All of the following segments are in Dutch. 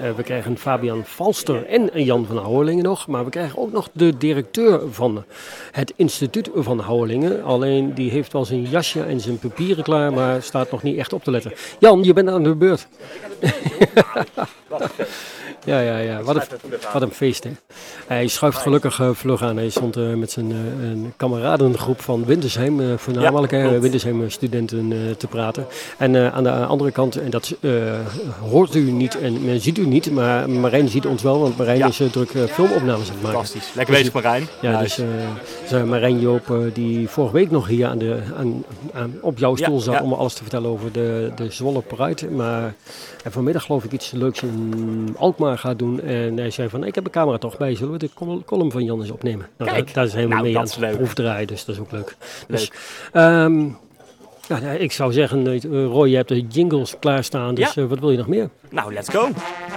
we krijgen Fabian Valster en Jan van Houwelingen nog. Maar we krijgen ook nog de directeur van het instituut van Houwelingen. Alleen die heeft wel zijn jasje en zijn papieren klaar, maar staat nog niet echt op te letten. Jan, je bent aan de beurt. Ja. Wat een feest, hè. Hij schuift gelukkig vlug aan. Hij stond met zijn kameradengroep van Wintersheim, voornamelijk Wintersheim-studenten, te praten. En aan de andere kant, en dat hoort u niet en men ziet u niet, maar Marijn ziet ons wel, want Marijn is druk filmopnames aan het maken. Fantastisch. Lekker bezig, Marijn. Ja, dus Marijn Joop, die vorige week nog hier op jouw stoel zat om alles te vertellen over de Zwolle Pride. Maar vanmiddag geloof ik iets leuks in Alkmaar gaat doen. En hij zei van, ik heb een camera toch bij, zullen we de column van Jan eens opnemen? Nou, daar zijn we mee aan het proefdraaien, dus dat is ook leuk. Dus, ik zou zeggen, Roy, je hebt de jingles klaarstaan, dus wat wil je nog meer? Nou, let's go!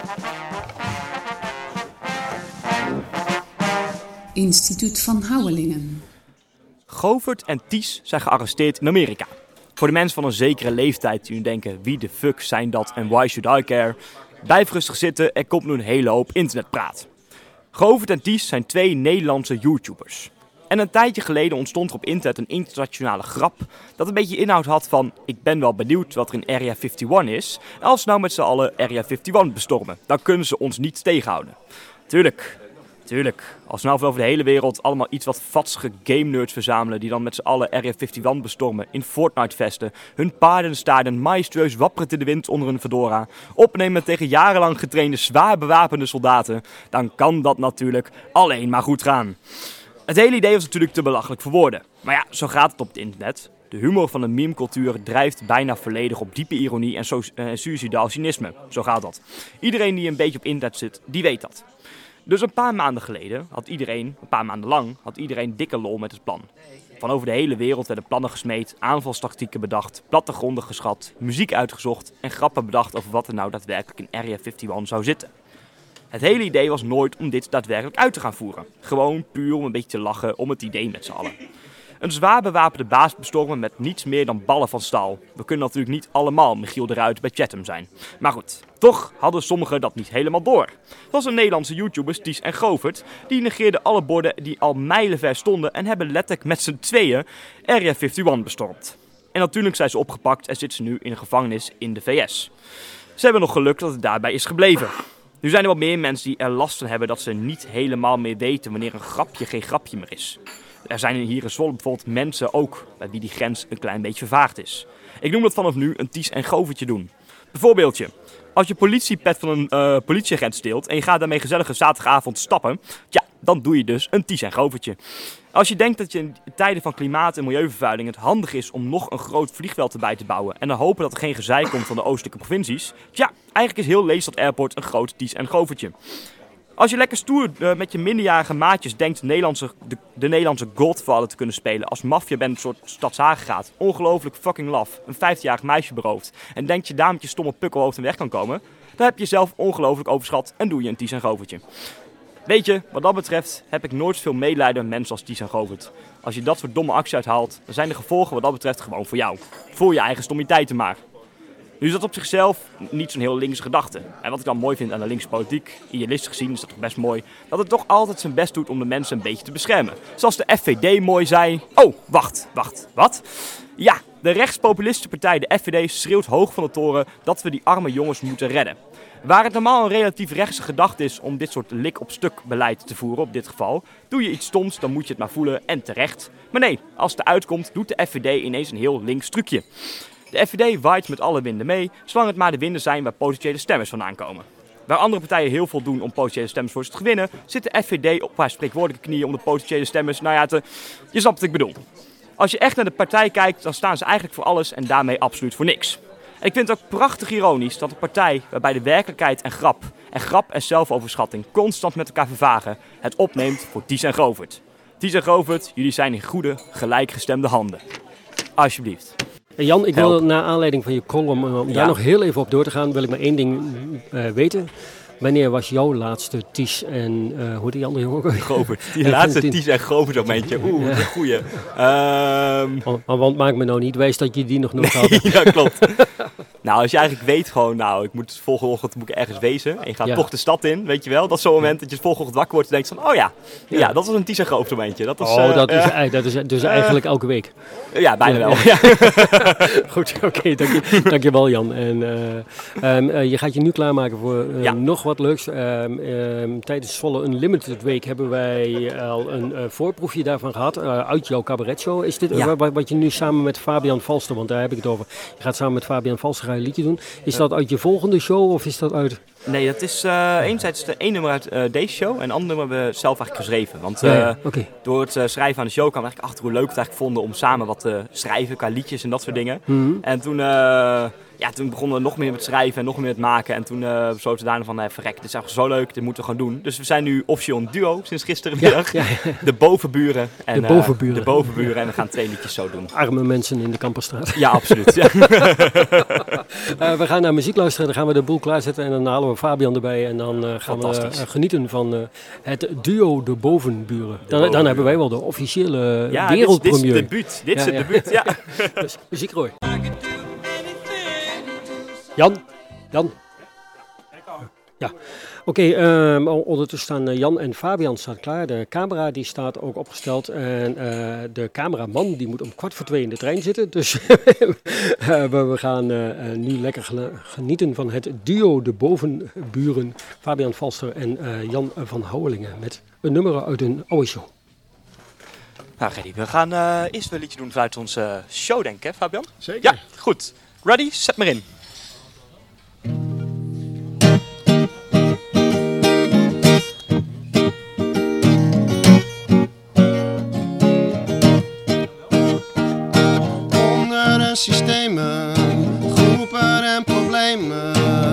Instituut van Houwelingen. Govert en Ties zijn gearresteerd in Amerika. Voor de mensen van een zekere leeftijd die nu denken, wie de fuck zijn dat en why should I care? Blijf rustig zitten, er komt nu een hele hoop internetpraat. Govert en Ties zijn 2 Nederlandse YouTubers. En een tijdje geleden ontstond er op internet een internationale grap dat een beetje inhoud had van, ik ben wel benieuwd wat er in Area 51 is. En als ze nou met z'n allen Area 51 bestormen, dan kunnen ze ons niet tegenhouden. Tuurlijk, als nou over de hele wereld allemaal iets wat vatsige game nerds verzamelen die dan met z'n allen Area 51 bestormen, in Fortnite vesten, hun paardenstaarden majestueus wapperend in de wind onder hun fedora, opnemen tegen jarenlang getrainde zwaar bewapende soldaten, dan kan dat natuurlijk alleen maar goed gaan. Het hele idee was natuurlijk te belachelijk voor woorden. Maar ja, zo gaat het op het internet. De humor van de meme-cultuur drijft bijna volledig op diepe ironie en suicidaal cynisme. Zo gaat dat. Iedereen die een beetje op internet zit, die weet dat. Dus een paar maanden lang had iedereen dikke lol met het plan. Van over de hele wereld werden plannen gesmeed, aanvalstactieken bedacht, plattegronden geschat, muziek uitgezocht en grappen bedacht over wat er nou daadwerkelijk in Area 51 zou zitten. Het hele idee was nooit om dit daadwerkelijk uit te gaan voeren. Gewoon puur om een beetje te lachen om het idee met z'n allen. Een zwaar bewapende baas bestormen met niets meer dan ballen van staal. We kunnen natuurlijk niet allemaal Michiel de Ruijt bij Chatham zijn. Maar goed, toch hadden sommigen dat niet helemaal door. Zoals de Nederlandse YouTubers Ties en Govert, die negeerden alle borden die al mijlenver stonden en hebben letterlijk met z'n tweeën Area 51 bestormd. En natuurlijk zijn ze opgepakt en zitten ze nu in een gevangenis in de VS. Ze hebben nog geluk dat het daarbij is gebleven. Nu zijn er wel meer mensen die er last van hebben dat ze niet helemaal meer weten wanneer een grapje geen grapje meer is. Er zijn hier in Zwolle bijvoorbeeld mensen ook bij wie die grens een klein beetje vervaagd is. Ik noem dat vanaf nu een Ties en Govertje doen. Bijvoorbeeldje. Als je politiepet van een politieagent steelt en je gaat daarmee gezellig een zaterdagavond stappen, dan doe je dus een Ties en Govertje. Als je denkt dat je in tijden van klimaat- en milieuvervuiling het handig is om nog een groot vliegveld erbij te bouwen en dan hopen dat er geen gezeik komt van de oostelijke provincies, eigenlijk is heel Lelystad Airport een groot Ties en Govertje. Als je lekker stoer met je minderjarige maatjes denkt de Nederlandse Godfather te kunnen spelen als maffiaband een soort Stadshagen gaat, ongelooflijk fucking laf, een 15-jarig meisje berooft en denkt je daar met je stomme pukkelhoofd en weg kan komen, dan heb je jezelf ongelooflijk overschat en doe je een Ties en Govertje. Weet je, wat dat betreft heb ik nooit zoveel medelijden met mensen als Ties en Govert. Als je dat soort domme actie uithaalt, dan zijn de gevolgen wat dat betreft gewoon voor jou. Voor je eigen stommiteiten maar. Nu is dat op zichzelf niet zo'n heel linkse gedachte. En wat ik dan mooi vind aan de linkse politiek, idealistisch gezien is dat toch best mooi, dat het toch altijd zijn best doet om de mensen een beetje te beschermen. Zoals de FVD mooi zei. Oh, wacht, wat? Ja, de rechtspopulistische partij, de FVD, schreeuwt hoog van de toren dat we die arme jongens moeten redden. Waar het normaal een relatief rechtse gedachte is om dit soort lik-op-stuk beleid te voeren, op dit geval, doe je iets stoms, dan moet je het maar voelen en terecht. Maar nee, als het eruit komt, doet de FVD ineens een heel links trucje. De FVD waait met alle winden mee, zolang het maar de winden zijn waar potentiële stemmers vandaan komen. Waar andere partijen heel veel doen om potentiële stemmers voor ze te gewinnen, zit de FVD op haar spreekwoordelijke knieën om de potentiële stemmers, je snapt wat ik bedoel. Als je echt naar de partij kijkt, dan staan ze eigenlijk voor alles en daarmee absoluut voor niks. En ik vind het ook prachtig ironisch dat een partij waarbij de werkelijkheid en grap en zelfoverschatting constant met elkaar vervagen, het opneemt voor Ties en Govert. Ties en Govert, jullie zijn in goede, gelijkgestemde handen. Alsjeblieft. Jan, ik wil naar aanleiding van je column, om daar nog heel even op door te gaan, wil ik maar één ding weten. Wanneer was jouw laatste Ties en, hoe heet die andere jongen? Govert. Die laatste Ties en Govert momentje. Dat is een goeie. Want maak me nou niet wijs dat je die nog had. Ja, klopt. Nou, als je eigenlijk weet gewoon, ik moet volgende ochtend ergens wezen. En je gaat toch de stad in, weet je wel. Dat is zo'n moment dat je volgende ochtend wakker wordt en denkt van, ja, dat was een Tisa-Groofd momentje. Dat is dus eigenlijk elke week. Ja, bijna wel. Ja. Goed, oké, dank je wel, Jan. En je gaat je nu klaarmaken voor nog wat leuks. Tijdens Zwolle Unlimited Week hebben wij al een voorproefje daarvan gehad uit jouw cabaretshow. Is dit wat je nu samen met Fabian Valster, want daar heb ik het over. Je gaat samen met Fabian Valster een liedje doen. Is dat uit je volgende show of is dat uit... Nee, dat is enerzijds één nummer uit deze show en een ander nummer hebben we zelf eigenlijk geschreven. Want door het schrijven aan de show kwam ik eigenlijk achter hoe leuk we het eigenlijk vonden om samen wat te schrijven qua liedjes en dat soort dingen. Mm-hmm. En toen begonnen we nog meer met schrijven en nog meer met maken. En toen besloten we daarna van, verrek, dit is eigenlijk zo leuk, dit moeten we gaan doen. Dus we zijn nu officieel een duo sinds gisterenmiddag. Ja. De bovenburen. En, de bovenburen. En we gaan 2 liedjes zo doen. Arme mensen in de Kamperstraat. Ja, absoluut. Ja. We gaan naar muziek luisteren, dan gaan we de boel klaarzetten en dan halen we Fabian erbij. En dan gaan we genieten van het duo De Bovenburen. Dan hebben wij wel de officiële wereldpremier. Dit is het debuut, ja. Dus, muziek Roy. Jan? Ja, oké. Ondertussen staan Jan en Fabian staan klaar. De camera die staat ook opgesteld. En de cameraman die moet om 1:15 in de trein zitten. Dus we gaan nu lekker genieten van het duo De Bovenburen. Fabian Valster en Jan van Houwelingen. Met een nummer uit een oude show. Nou Gerry, we gaan eerst een liedje doen vanuit onze show, denk ik, hè Fabian? Zeker. Ja, goed. Ready? Zet maar in. Onder systemen, groepen en problemen.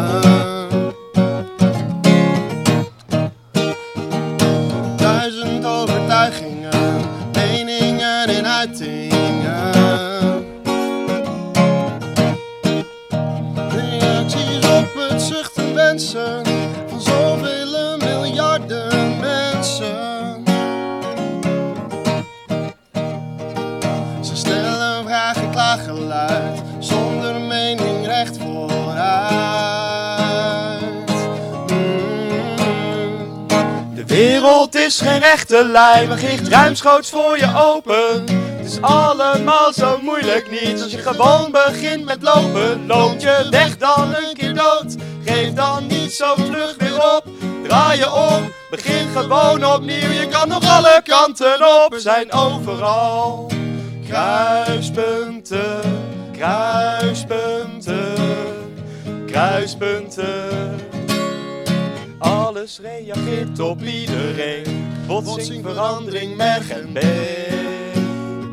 Duizend overtuigingen, meningen en uitingen. Reacties op het zuchten wensen van zoveel miljarden mensen. Ze stellen vragen klaargeluid, zonder mening recht vooruit. De wereld is geen rechte lijn, maar ligt ruimschoots voor je open. Het is allemaal zo moeilijk niet, als je gewoon begint met lopen. Loop je weg dan een keer dood, geef dan niet zo vlug weer op. Draai je om, begin gewoon opnieuw, je kan nog alle kanten op. Er zijn overal kruispunten, kruispunten, kruispunten. Alles reageert op iedereen, botsing, verandering, merg en been.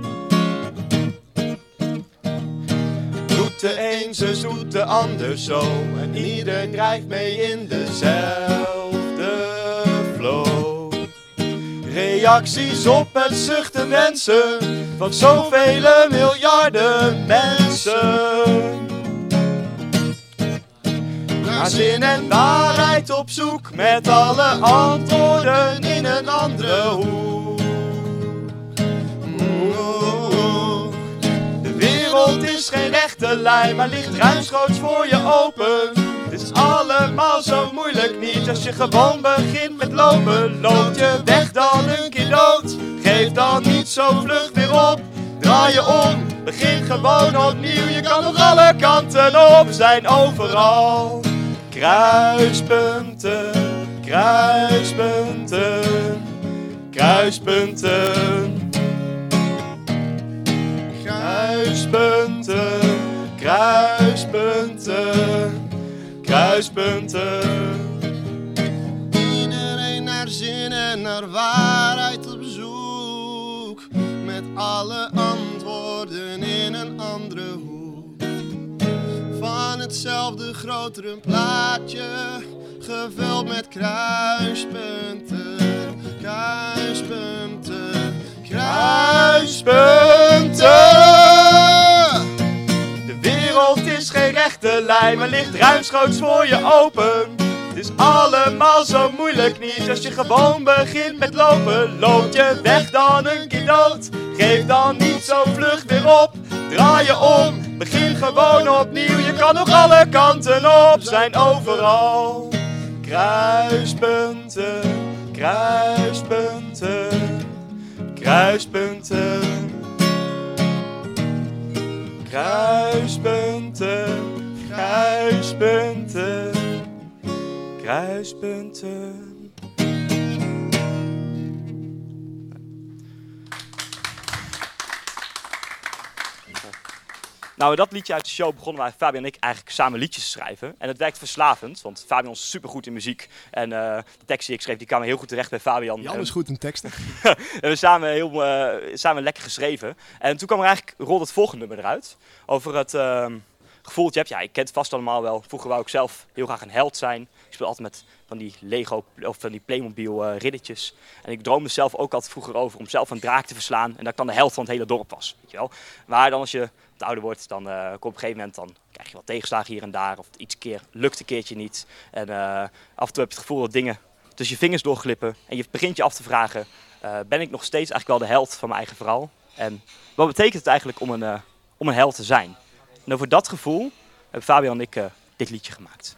Doet de een zo, doet de ander zo, en ieder drijft mee in dezelfde flow. Reacties op het zuchten wensen van zoveel miljarden mensen. Naar zin en waarheid op zoek, met alle antwoorden in een andere hoek. De wereld is geen rechte lijn, maar ligt ruimschoots voor je open. Het is allemaal zo moeilijk niet, als je gewoon begint met lopen. Loop je weg dan een keer dood, geef dan niet zo vlug weer op. Draai je om, begin gewoon opnieuw, je kan nog alle kanten op. Zijn overal kruispunten, kruispunten, kruispunten. Kruispunten, kruispunten, kruispunten. Iedereen naar zin en naar waarheid op zoek, met alle antwoorden in een andere hoek. Van hetzelfde grotere plaatje, gevuld met kruispunten, kruispunten, kruispunten. De wereld is geen rechte lijn, maar ligt ruimschoots voor je open. Het is allemaal zo moeilijk niet, als je gewoon begint met lopen. Loop je weg dan een keer dood, geef dan niet zo vlug weer op. Draai je om, Begin gewoon opnieuw, je kan nog alle kanten op zijn overal. Kruispunten, kruispunten, kruispunten. Kruispunten, kruispunten, kruispunten. Nou, dat liedje uit de show begonnen wij, Fabian en ik, eigenlijk samen liedjes te schrijven. En het werkt verslavend, want Fabian is supergoed in muziek. En de tekst die ik schreef, die kwamen heel goed terecht bij Fabian. Jan is goed in teksten. En we samen lekker geschreven. En toen kwam er eigenlijk, rolde het volgende nummer eruit. Over het gevoel dat je hebt. Ja, ik ken het vast allemaal wel. Vroeger wou ik zelf heel graag een held zijn. Ik speelde altijd met van die Lego of van die Playmobil riddertjes. En ik droomde zelf ook altijd vroeger over om zelf een draak te verslaan. En dat ik dan de held van het hele dorp was. Weet je wel. Maar dan als je wat ouder wordt, dan op een gegeven moment dan krijg je wat tegenslagen hier en daar. Of lukt een keertje niet. En af en toe heb je het gevoel dat dingen tussen je vingers doorglippen. En je begint je af te vragen, ben ik nog steeds eigenlijk wel de held van mijn eigen verhaal? En wat betekent het eigenlijk om een held te zijn? En over dat gevoel hebben Fabian en ik dit liedje gemaakt.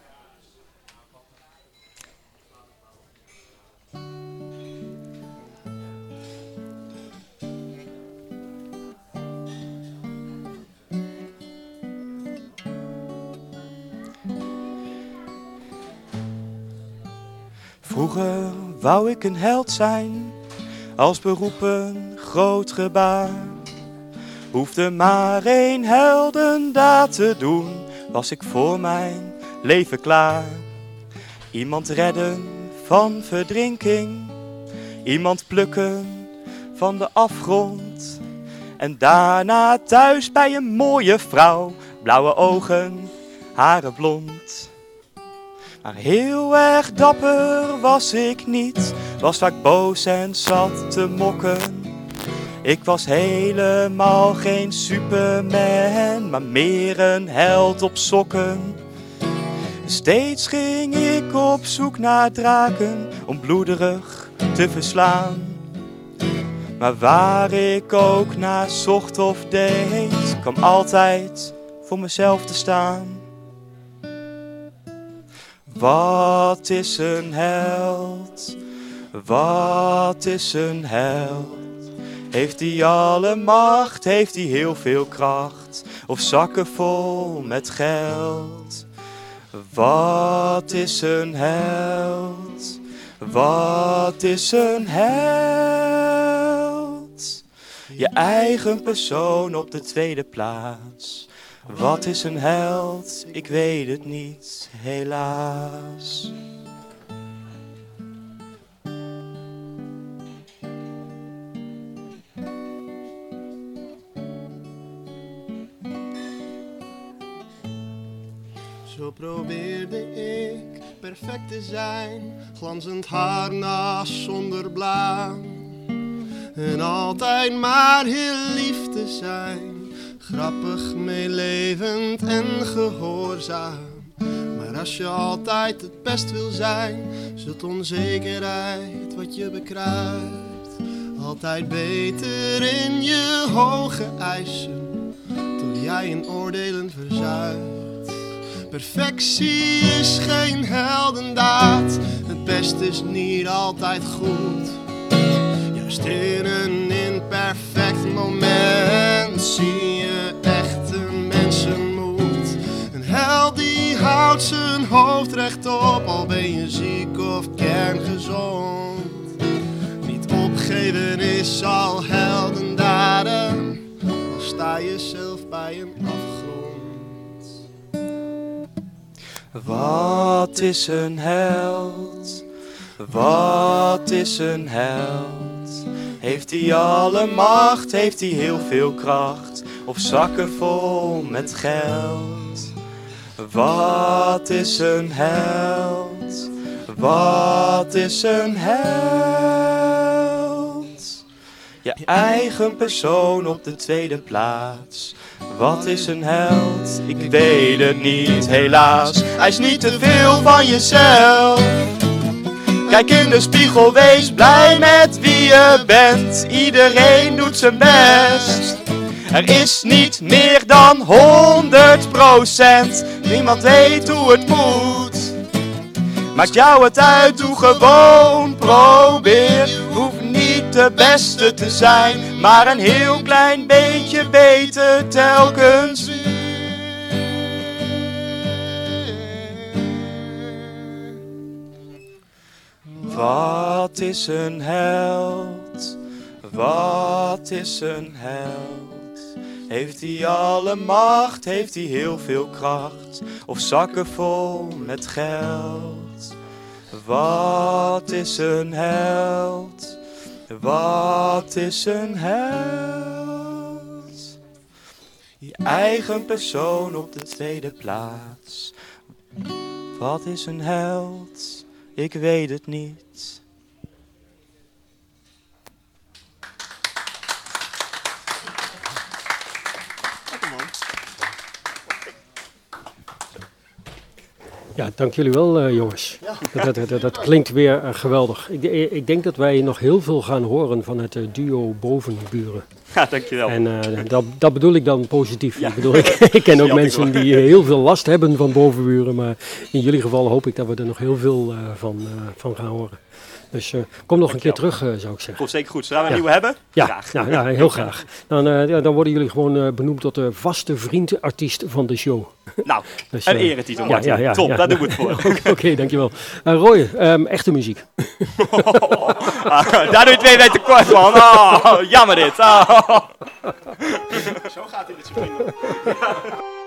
Vroeger wou ik een held zijn, als beroep een groot gebaar. Hoefde maar één heldendaad te doen, was ik voor mijn leven klaar. Iemand redden van verdrinking, iemand plukken van de afgrond. En daarna thuis bij een mooie vrouw, blauwe ogen, haren blond. Maar heel erg dapper was ik niet, was vaak boos en zat te mokken. Ik was helemaal geen Superman, maar meer een held op sokken. Steeds ging ik op zoek naar draken, om bloederig te verslaan. Maar waar ik ook naar zocht of deed, kwam altijd voor mezelf te staan. Wat is een held? Wat is een held? Heeft hij alle macht? Heeft hij heel veel kracht? Of zakken vol met geld? Wat is een held? Wat is een held? Je eigen persoon op de tweede plaats. Wat is een held? Ik weet het niet, helaas. Zo probeerde ik perfect te zijn, glanzend harnas zonder blaam. En altijd maar heel lief te zijn, grappig, meelevend en gehoorzaam. Maar als je altijd het best wil zijn, zult onzekerheid wat je bekruipt. Altijd beter in je hoge eisen, tot jij in oordelen verzuipt. Perfectie is geen heldendaad, het beste is niet altijd goed. Juist in een imperfect moment zie je echte mensenmoed. Een held die houdt zijn hoofd rechtop, al ben je ziek of kerngezond. Niet opgeven is al heldendaden, al sta je zelf bij een afgrond. Wat is een held? Wat is een held? Heeft hij alle macht? Heeft hij heel veel kracht? Of zakken vol met geld? Wat is een held? Wat is een held? Je eigen persoon op de tweede plaats. Wat is een held? Ik weet het niet, helaas. Hij is niet te veel van jezelf. Kijk in de spiegel, wees blij met wie je bent. Iedereen doet zijn best. Er is niet meer dan 100%. Niemand weet hoe het moet. Maakt jou het uit, doe gewoon, probeer. Hoeft niet de beste te zijn, maar een heel klein beetje beter telkens weer. Wat is een held? Wat is een held? Heeft hij alle macht? Heeft hij heel veel kracht? Of zakken vol met geld? Wat is een held? Wat is een held? Je eigen persoon op de tweede plaats. Wat is een held? Ik weet het niet. Ja, dank jullie wel, jongens. Ja. Dat klinkt weer geweldig. Ik denk dat wij nog heel veel gaan horen van het duo Bovenburen. Ja, dankjewel. En dat bedoel ik dan positief. Ja. Ik ken ook mensen die heel veel last hebben van bovenburen. Maar in jullie geval hoop ik dat we er nog heel veel van gaan horen. Dus kom nog een keer terug, zou ik zeggen. Komt zeker goed. Zodra we een nieuwe hebben? Ja, graag. Ja, heel graag. Dan worden jullie gewoon benoemd tot de vaste vriendenartiest van de show. Nou, dus, een eretitel, Martin. Top, daar doen we het voor. Oké, dankjewel. Roy, echte muziek. Daar doe je 2 weken tekort van. Oh, jammer dit. Oh. Zo gaat hij met zijn vrienden.